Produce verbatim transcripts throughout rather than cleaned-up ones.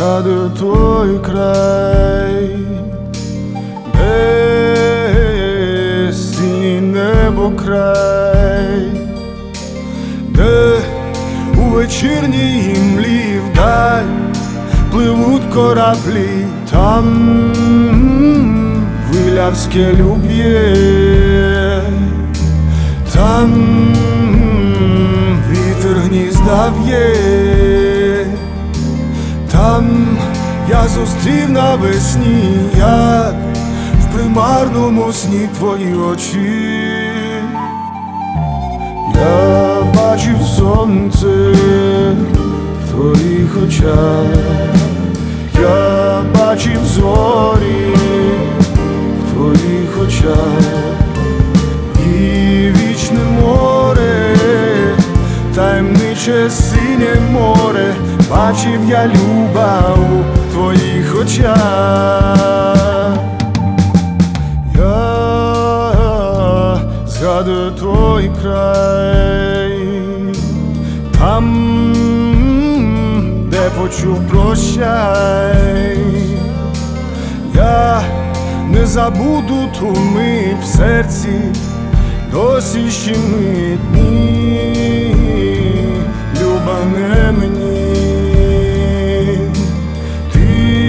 згадую той край, де синє небо край, де у вечірній імлі вдаль пливуть кораблі, там вилявське люб'є, там вітер гнізда в'є, там я зустрів навесні, як в примарному сні твої очі. Я бачив сонце в твоїх очах, я бачив зорі в твоїх очах, і вічне море, таємниче синє море, бачив я, люба, у твоїх очах. Я згадую той край, там, де почув прощай. Я не забуду ту мить в серці, досі щемить дні, люба, не мені. Ти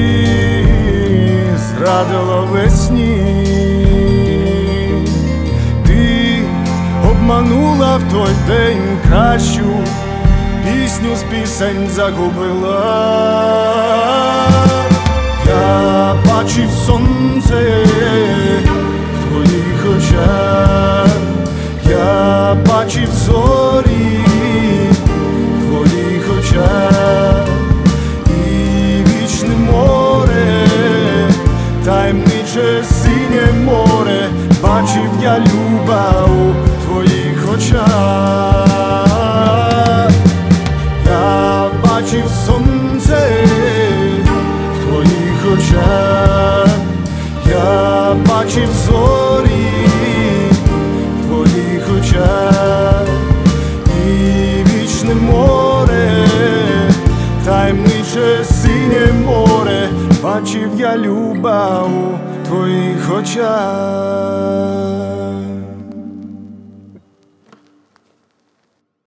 зрадила весні, ти обманула в той день кращу, пісню з пісень загубила. Я бачив сонце в твоїх очах, я бачив зорі в твоїх очах, і вічне море, таємниче синє море, бачив я, люба, у твоїх очах. Я бачив сонце в твоїх очах, я бачив зорі в твоїх очах, і вічне море, таємниче синє море, бачив я, люба, у твоїх очах.